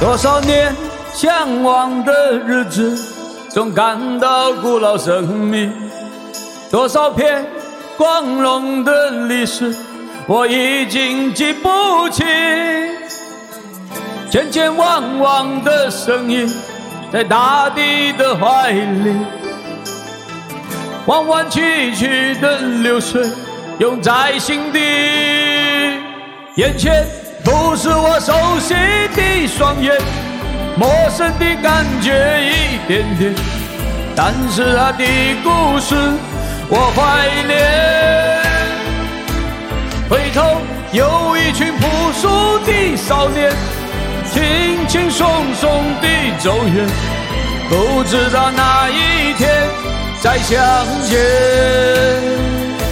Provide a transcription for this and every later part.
多少年向往的日子，总感到古老神秘。多少篇光荣的历史，我已经记不清。千千万万的声音，在大地的怀里，弯弯曲曲的流水，涌在心底。眼前不是我熟悉的双眼，陌生的感觉一点点，但是他的故事我怀念。回头有一群朴素的少年，轻轻松松地走远，不知道哪一天再相见。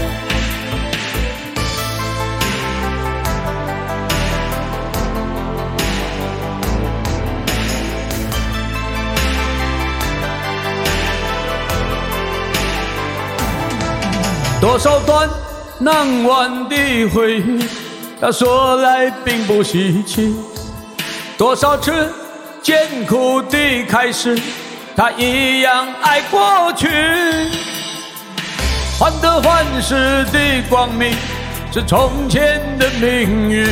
多少段难忘的回忆，他说来并不稀奇。多少次艰苦的开始，他一样爱过去。患得患失的光明，是从前的命运。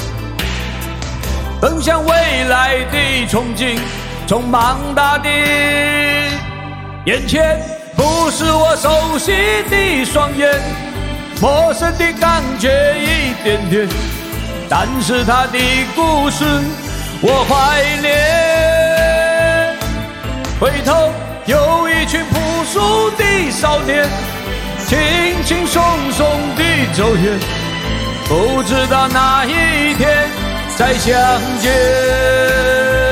奔向未来的憧憬，充满大地。眼前不是我熟悉的双眼，陌生的感觉一点点，但是他的故事我怀念。回头有一群朴素的少年，轻轻松松地走远，不知道哪一天再相见。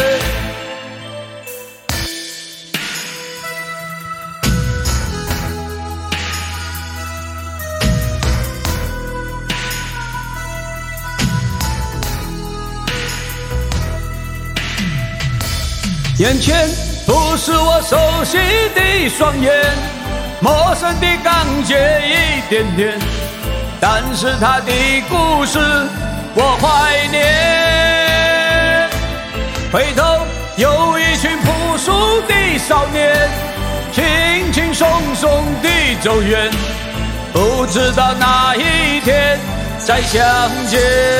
眼前不是我熟悉的双眼，陌生的感觉一点点，但是他的故事我怀念。回头有一群朴素的少年，轻轻松松地走远，不知道哪一天再相见。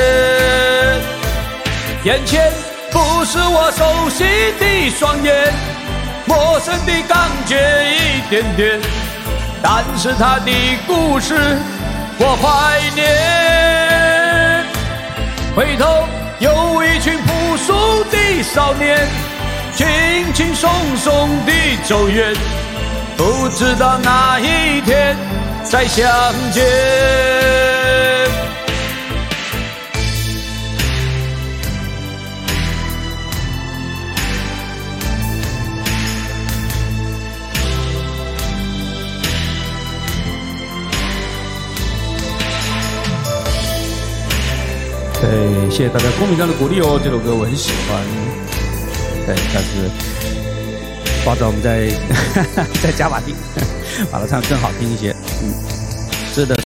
眼前不是我熟悉的双眼，陌生的感觉一点点，但是他的故事我怀念。回头有一群朴素的少年，轻轻松松地走远，不知道哪一天再相见。对，谢谢大家公屏上的鼓励哦，这首歌我很喜欢。对，但是抱着我们再加把劲，把它唱更好听一些。是的。